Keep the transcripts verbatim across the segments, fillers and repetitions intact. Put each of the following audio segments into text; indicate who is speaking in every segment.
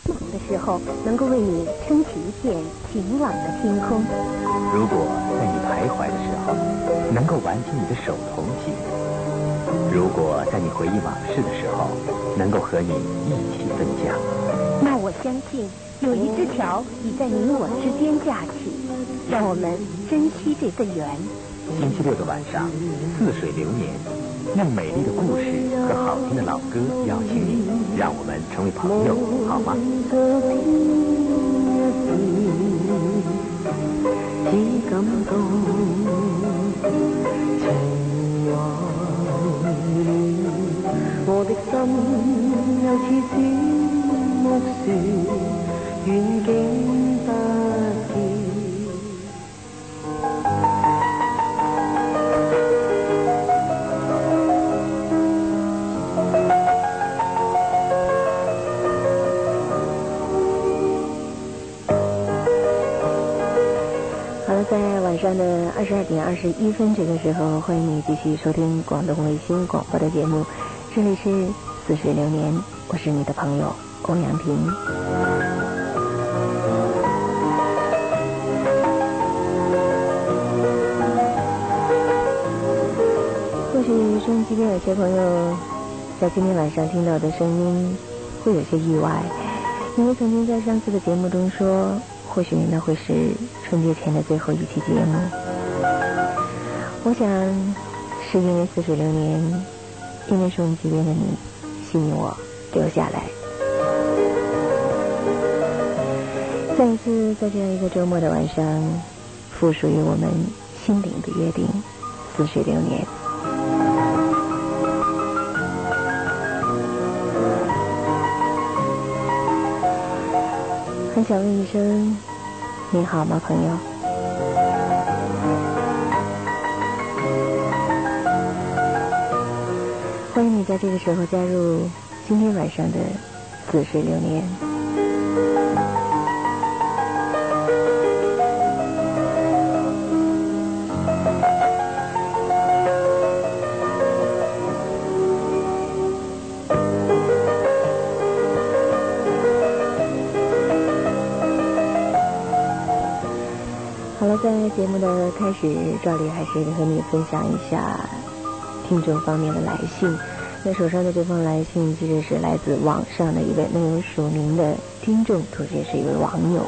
Speaker 1: 的时候，能够为你撑起一片晴朗的天空。
Speaker 2: 如果在你徘徊的时候，能够挽起你的手同行；如果在你回忆往事的时候，能够和你一起分享，
Speaker 1: 那我相信有一只桥已在你我之间架起，让我们珍惜这份缘。
Speaker 2: 星期六的晚上，似水流年，用美丽的故事和好听的老歌邀请你，让我们成为朋友，好吗？
Speaker 3: 只感到情懷亂，我的心又似小木船，遠景不見。
Speaker 4: 在晚上的二十二点二十一分这个时候，欢迎你继续收听广东卫星广播的节目，这里是似水流年，我是你的朋友欧阳平。或许收音机边有些朋友在今天晚上听到的声音会有些意外，因为曾经在上次的节目中说，或许那会是春节前的最后一期节目。我想是因为似水流年，因为收音机边的你吸引我留下来。再一次在这样一个周末的晚上，附属于我们心灵的约定，似水流年。很想问一声，你好吗，朋友？欢迎你在这个时候加入今天晚上的似水流年。在节目的开始，照例还是和你分享一下听众方面的来信。那手上的这封来信其实是来自网上的一位没有署名的听众，同时也是一位网友。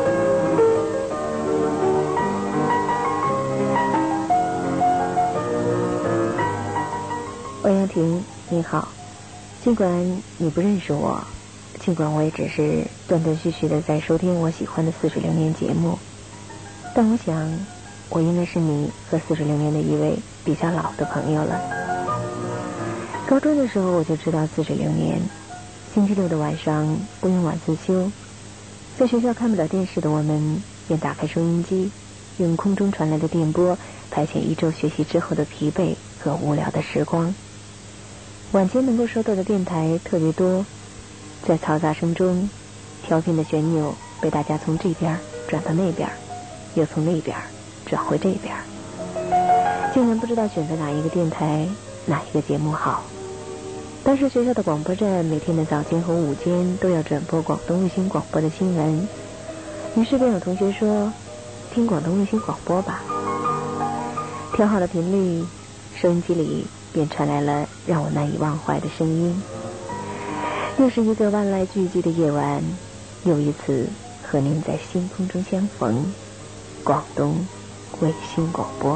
Speaker 4: 欧阳婷，你好，尽管你不认识我，尽管我也只是断断续续的在收听我喜欢的似水流年节目，但我想我应该是你和似水流年的一位比较老的朋友了。高中的时候我就知道似水流年，星期六的晚上不用晚自修，在学校看不了电视的我们便打开收音机，用空中传来的电波排遣一周学习之后的疲惫和无聊的时光。晚间能够收到的电台特别多，在嘈杂声中，调频的旋钮被大家从这边转到那边，又从那边转回这边，竟然不知道选择哪一个电台，哪一个节目好。当时学校的广播站每天的早间和午间都要转播广东卫星广播的新闻，于是便有同学说，听广东卫星广播吧。调好了频率，收音机里便传来了让我难以忘怀的声音。又是一个万籁俱寂的夜晚，又一次和您在星空中相逢，广东卫星广播。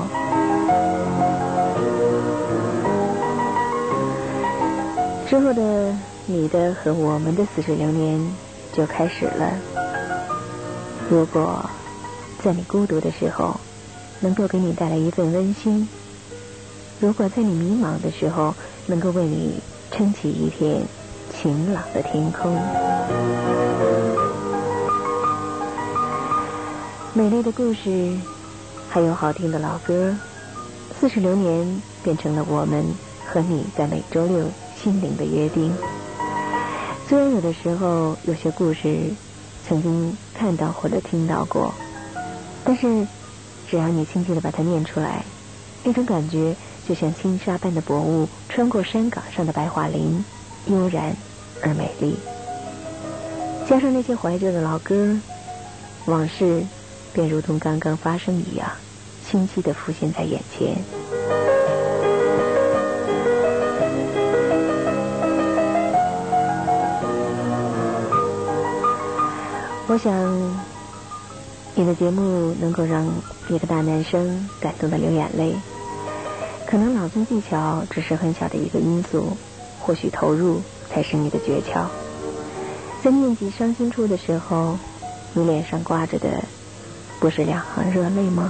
Speaker 4: 之后的你的和我们的似水流年就开始了。如果在你孤独的时候能够给你带来一份温馨，如果在你迷茫的时候能够为你撑起一片晴朗的天空，美丽的故事还有好听的老歌，似水流年变成了我们和你在每周六心灵的约定。虽然有的时候有些故事曾经看到或者听到过，但是只要你轻轻地把它念出来，那种感觉就像轻纱般的薄雾穿过山岗上的白桦林，悠然而美丽。 加上那些怀旧的老歌，往事便如同刚刚发生一样，清晰地浮现在眼前。我想你的节目能够让一个大男生感动得流眼泪，可能朗诵技巧只是很小的一个因素，或许投入才是你的诀窍。在念及伤心处的时候，你脸上挂着的不是两行热泪吗？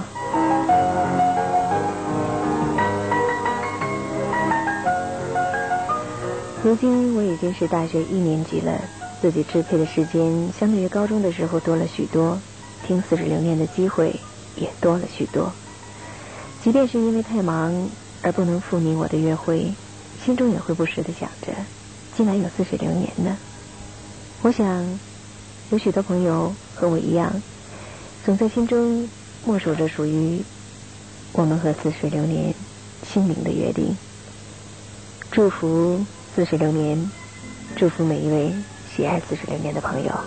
Speaker 4: 如今我已经是大学一年级了，自己支配的时间相对于高中的时候多了许多，听似水流年的机会也多了许多。即便是因为太忙而不能赴你我的约会，心中也会不时地想着，今晚有似水流年呢。我想有许多朋友和我一样，总在心中默数着属于我们和似水流年心灵的约定。祝福似水流年，祝福每一位喜爱似水流年的朋友。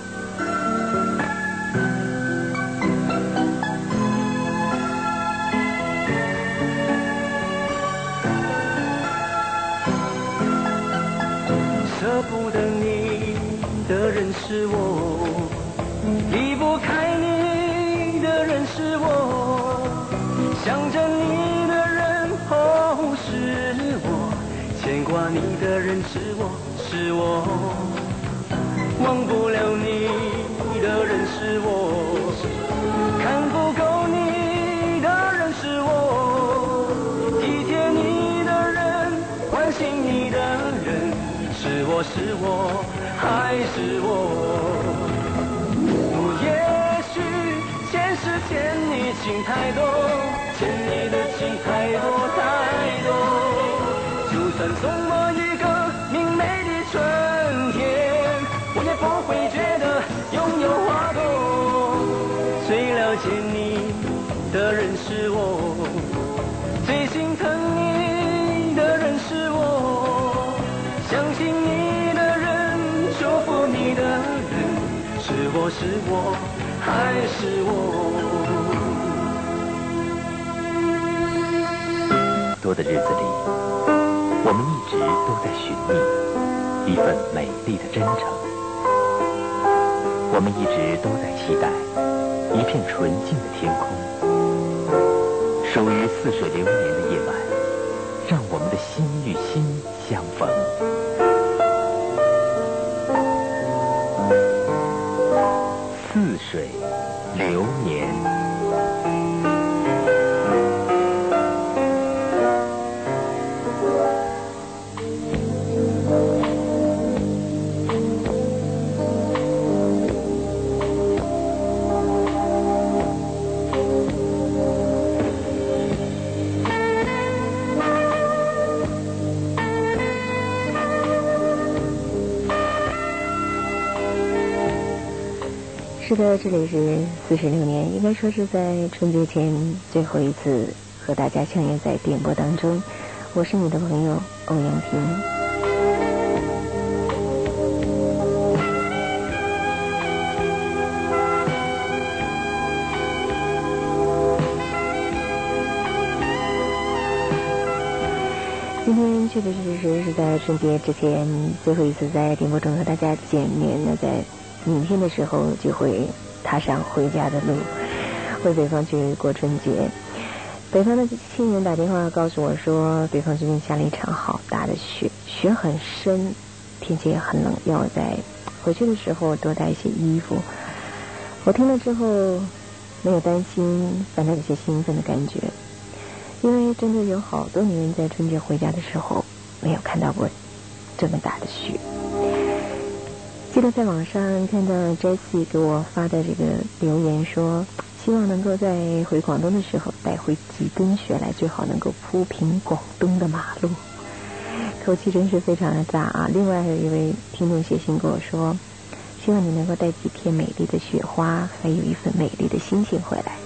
Speaker 3: 舍不得你的人是我，离不开你的人是我，想着你的人哦是我，牵挂你的人是我是我，忘不了你的人是我，看不够你的人是我，体贴你的人，关心你的人，是我是我还是我？也许前世欠你情太多，欠你的情太多太多，就算送我一个明媚的春天，我也不会觉得拥有花朵。最了解你的人是我，最心疼你的人是我，相信你的人，祝福你的人，是我是我还是我？
Speaker 2: 多的日子里，我们一直都在寻觅一份美丽的真诚，我们一直都在期待一片纯净的天空，属于似水流年的夜晚，让我们的心与心相逢。似水流年。
Speaker 4: 是的，这里是似水流年，应该说是在春节前最后一次和大家相约在电波当中。我是你的朋友欧阳婷。今天确确实实是在春节之前最后一次在电波中和大家见面，那在明天的时候就会踏上回家的路，回北方去过春节。北方的亲人打电话告诉我说，北方最近下了一场好大的雪，雪很深，天气也很冷，要在回去的时候多带一些衣服。我听了之后没有担心，反倒有些兴奋的感觉，因为真的有好多年在春节回家的时候没有看到过这么大的雪。记得在网上看到 Jessie 给我发的这个留言说，希望能够在回广东的时候带回几吨雪来，最好能够铺平广东的马路。口气真是非常的大啊！另外还有一位听众写信跟我说，希望你能够带几片美丽的雪花，还有一份美丽的心情回来。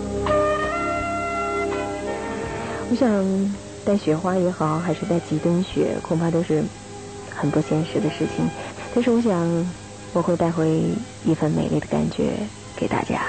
Speaker 4: 我想带雪花也好，还是带几吨雪，恐怕都是很不现实的事情。但是我想我会带回一份美丽的感觉给大家。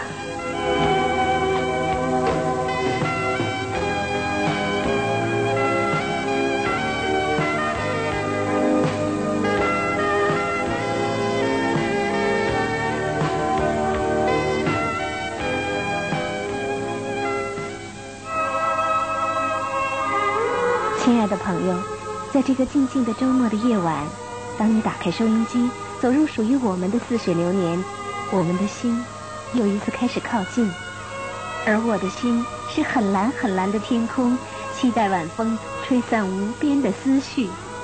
Speaker 1: 亲爱的朋友，在这个静静的周末的夜晚，当你打开收音机，走入属于我们的似水流年，我们的心又一次开始靠近。而我的心是很蓝很蓝的天空，期待晚风吹散无边的思绪。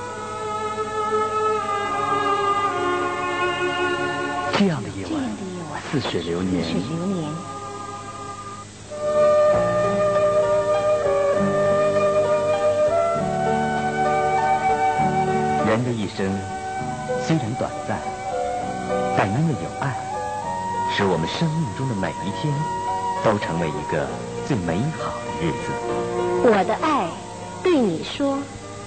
Speaker 2: 这样的夜晚，似水流年。
Speaker 1: 似水流年。
Speaker 2: 人的一生虽然短暂，但因为有爱，使我们生命中的每一天都成为一个最美好的日子。
Speaker 1: 我的爱对你说。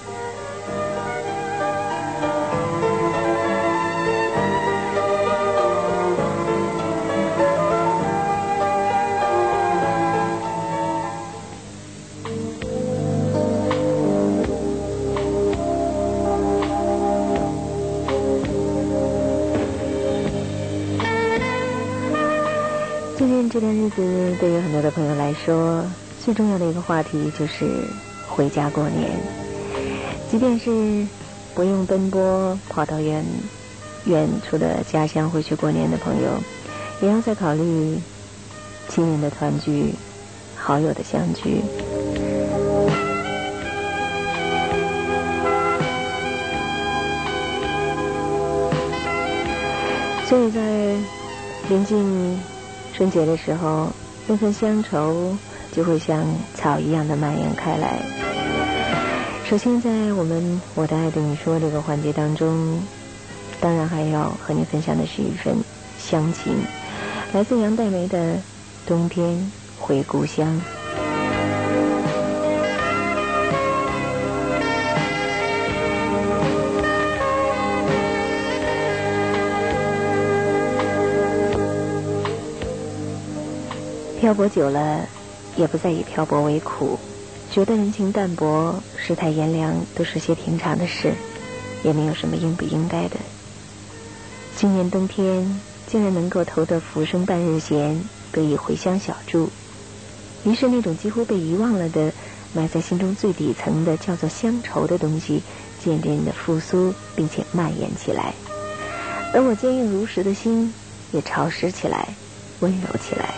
Speaker 4: 最近这段日子对于很多的朋友来说，最重要的一个话题就是回家过年。即便是不用奔波跑到远远处的家乡回去过年的朋友，也要再考虑亲人的团聚，好友的相聚。所以在临近春节的时候，那份乡愁就会像草一样的蔓延开来。首先在我们我的爱对你说这个环节当中，当然还要和你分享的是一份乡情，来自杨黛梅的冬天回故乡。漂泊久了，也不再以漂泊为苦，觉得人情淡薄、世态炎凉都是些平常的事，也没有什么应不应该的。今年冬天竟然能够偷得浮生半日闲，得以回乡小住，于是那种几乎被遗忘了的埋在心中最底层的叫做乡愁的东西，渐渐的复苏并且蔓延起来，而我坚硬如石的心也潮湿起来，温柔起来。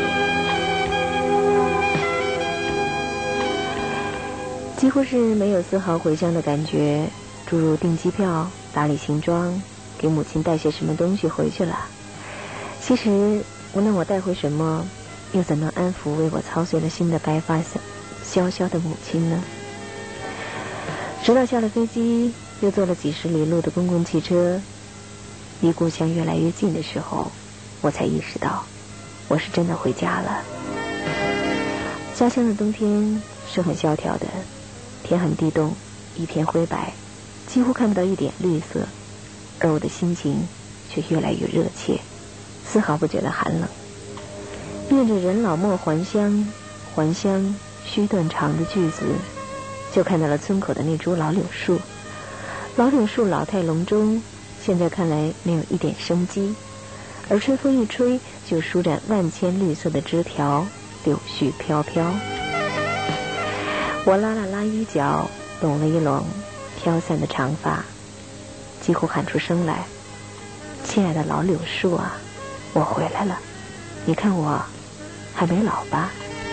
Speaker 4: 几乎是没有丝毫回乡的感觉，诸如订机票、打理行装、给母亲带些什么东西回去了。其实无论我带回什么，又怎能安抚为我操碎了心的白发萧萧的母亲呢？直到下了飞机，又坐了几十里路的公共汽车，离故乡越来越近的时候，我才意识到我是真的回家了。家乡的冬天是很萧条的，天很地冻，一片灰白，几乎看不到一点绿色，而我的心情却越来越热切，丝毫不觉得寒冷。念着人老莫还乡，还乡须断肠的句子，就看到了村口的那株老柳树。老柳树老态龙钟，现在看来没有一点生机，而春风一吹，就舒展万千绿色的枝条，柳絮飘飘。我拉了拉衣角，拢了一拢飘散的长发，几乎喊出声来：亲爱的老柳树啊，我回来了，你看我还没老吧？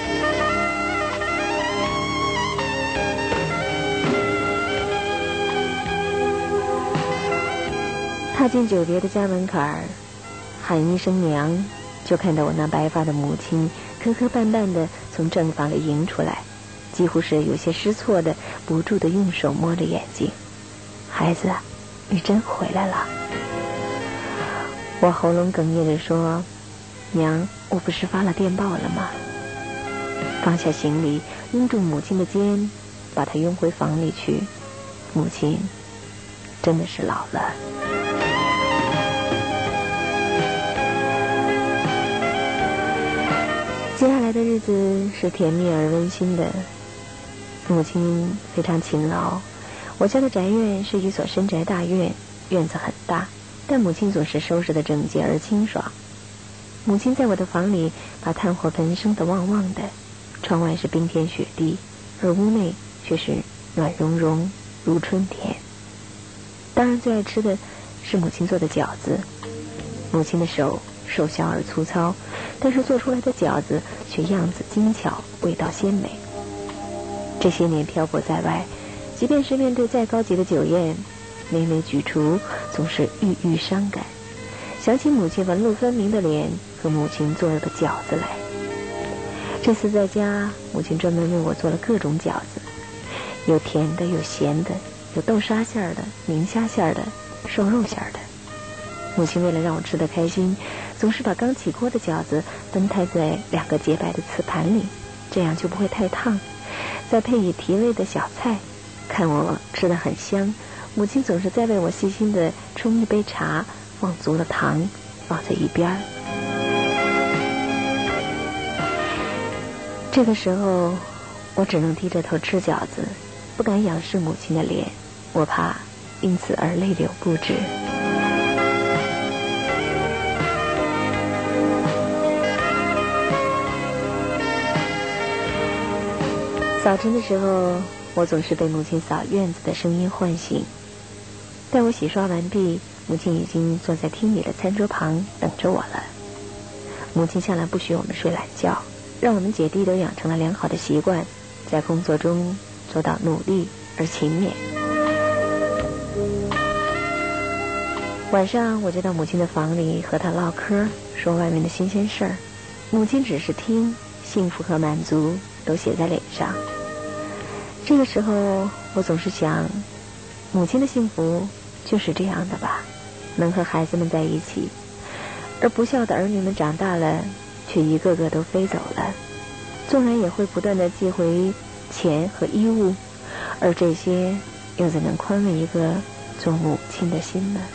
Speaker 4: 踏进久别的家门槛儿，喊一声娘，就看到我那白发的母亲磕磕绊绊地从正房里迎出来，几乎是有些失措的，不住地用手摸着眼睛。孩子，你真回来了。我喉咙哽咽着说：娘，我不是发了电报了吗？放下行李，拥住母亲的肩，把她拥回房里去。母亲真的是老了。 日子是甜蜜而温馨的。母亲非常勤劳，我家的宅院是一所深宅大院，院子很大，但母亲总是收拾得整洁而清爽。母亲在我的房里把炭火盆生得旺旺的，窗外是冰天雪地，而屋内却是暖融融如春天。当然最爱吃的是母亲做的饺子，母亲的手瘦小而粗糙，但是做出来的饺子却样子精巧，味道鲜美。这些年漂泊在外，即便是面对再高级的酒宴，每每举厨总是郁郁伤感，想起母亲纹路分明的脸和母亲做的饺子来。这次在家，母亲专门为我做了各种饺子，有甜的，有咸的，有豆沙馅儿的，明虾馅儿的，瘦肉馅儿的。母亲为了让我吃得开心，总是把刚起锅的饺子分开在两个洁白的瓷盘里，这样就不会太烫，再配以提味的小菜，看我吃得很香。母亲总是在为我细心地冲一杯茶，放足了糖，放在一边儿。这个时候，我只能低着头吃饺子，不敢仰视母亲的脸，我怕因此而泪流不止。早晨的时候，我总是被母亲扫院子的声音唤醒。待我洗刷完毕，母亲已经坐在厅里的餐桌旁等着我了。母亲向来不许我们睡懒觉，让我们姐弟都养成了良好的习惯，在工作中做到努力而勤勉。晚上我就到母亲的房里和她唠嗑，说外面的新鲜事儿。母亲只是听，幸福和满足都写在脸上。这个时候，我总是想，母亲的幸福就是这样的吧，能和孩子们在一起，而不孝的儿女们长大了，却一个个都飞走了，纵然也会不断的寄回钱和衣物，而这些又怎能宽慰一个做母亲的心呢？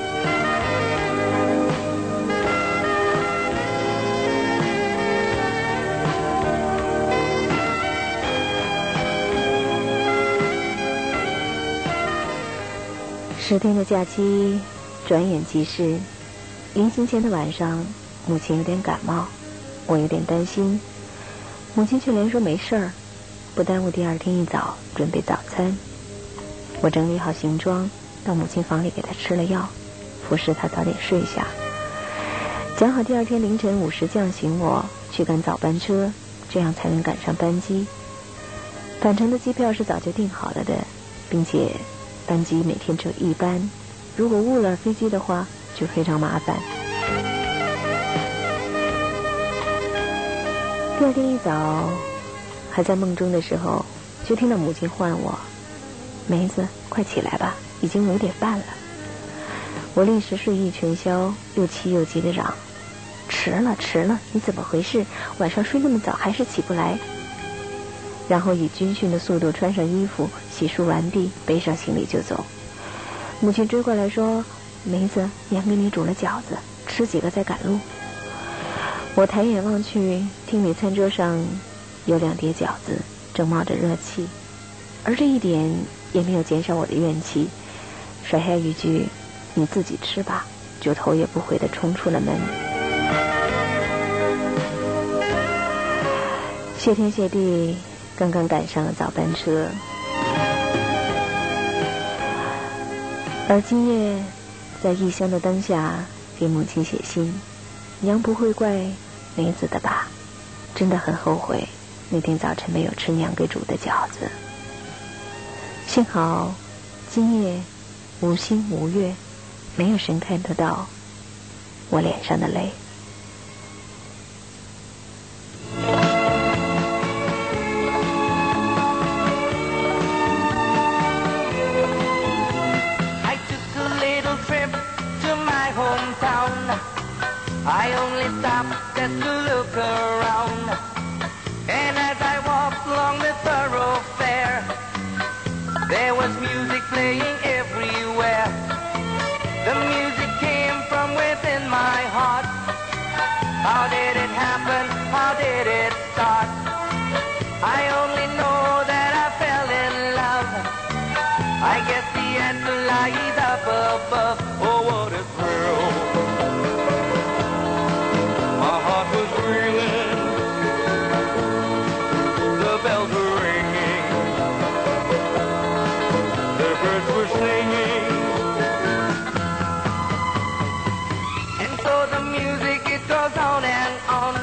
Speaker 4: 十天的假期转眼即逝，临行前的晚上，母亲有点感冒，我有点担心，母亲却连说没事儿，不耽误第二天一早准备早餐。我整理好行装，到母亲房里给她吃了药，服侍她早点睡下，讲好第二天凌晨五时降醒我去赶早班车，这样才能赶上班机。返程的机票是早就订好了的，并且班机每天只有一班，如果误了飞机的话就非常麻烦。第二天一早还在梦中的时候，就听到母亲唤我，梅子快起来吧，已经五点半了。我立时睡意全消，又气又急地嚷，迟了迟了，你怎么回事？晚上睡那么早还是起不来？然后以军训的速度穿上衣服，洗漱完毕，背上行李就走。母亲追过来说，梅子，娘给你煮了饺子，吃几个再赶路。我抬眼望去，厅里餐桌上有两碟饺子正冒着热气，而这一点也没有减少我的怨气，甩下一句你自己吃吧，就头也不回地冲出了门。谢天谢地，刚刚赶上了早班车。而今夜在异乡的灯下给母亲写信，娘不会怪梅子的吧？真的很后悔那天早晨没有吃娘给煮的饺子。幸好今夜无星无月，没有神看得到我脸上的泪。
Speaker 3: I only stopped just to look around, and as I walked along the thoroughfare, there was music playing everywhere. The music came from within my heart. How did it happen? How did it start?